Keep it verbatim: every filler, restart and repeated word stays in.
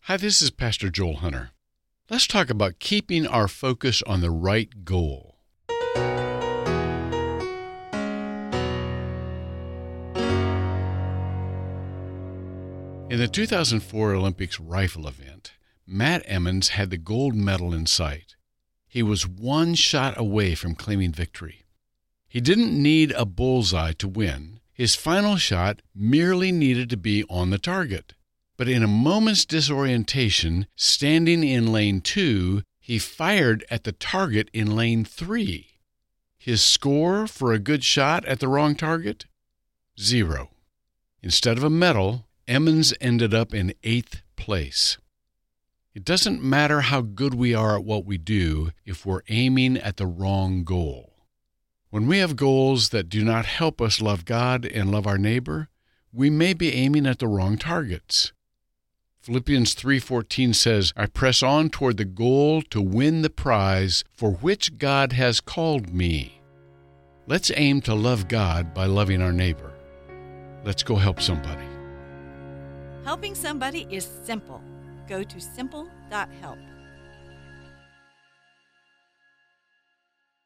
Hi, this is Pastor Joel Hunter. Let's talk about keeping our focus on the right goal. In the two thousand four Olympics rifle event, Matt Emmons had the gold medal in sight. He was one shot away from claiming victory. He didn't need a bullseye to win. His final shot merely needed to be on the target. But in a moment's disorientation, standing in lane two, he fired at the target in lane three. His score for a good shot at the wrong target? Zero. Instead of a medal, Emmons ended up in eighth place. It doesn't matter how good we are at what we do if we're aiming at the wrong goal. When we have goals that do not help us love God and love our neighbor, we may be aiming at the wrong targets. Philippians three fourteen says, I press on toward the goal to win the prize for which God has called me. Let's aim to love God by loving our neighbor. Let's go help somebody. Helping somebody is simple. Go to simple dot help.